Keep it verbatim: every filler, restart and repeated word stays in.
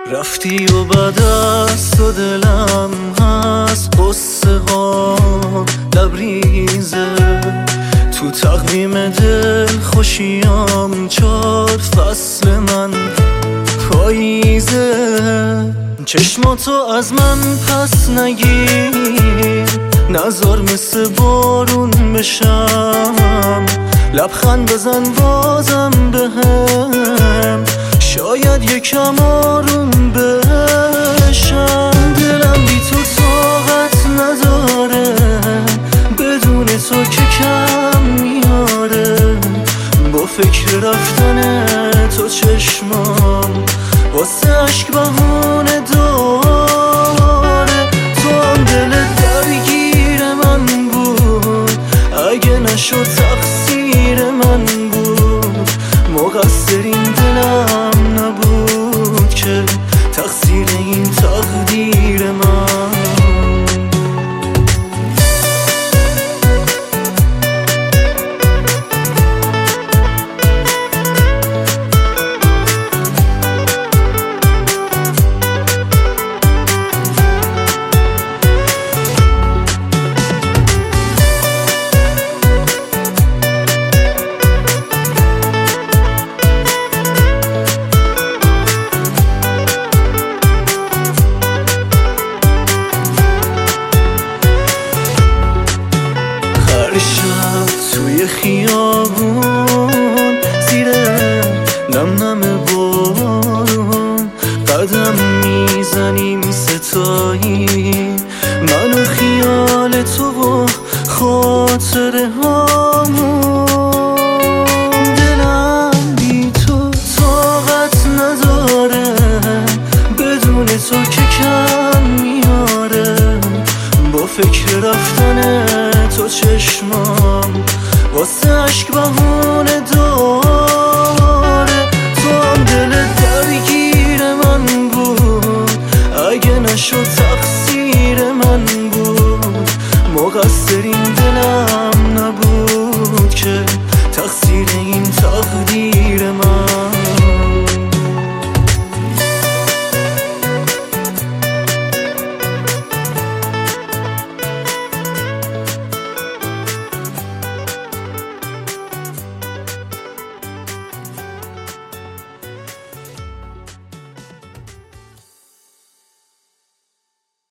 رفتی و بعد از تو دلم هست قصه ها لبریزه، تو تقویم دل خوشیام چار فصل من پاییزه. چشماتو از من پس نگیر، نذار مثل بارون بشم، لبخند بزن بازم بهم، شاید یکم آروم بشم. دلم بی تو طاقت نداره، بدون تو که کم میاره، با فکر رفتن تو چشمام واسه عشق بهونه داره. تو هم دل درگیر من بود، اگه نشد تقصیر من بود، مقصر این دلم نبود که تقصیر این تقدیر من. شب توی خیابون زیر نم نم بارون قدم میزنیم ستایی، من و خیال تو و خاطره ها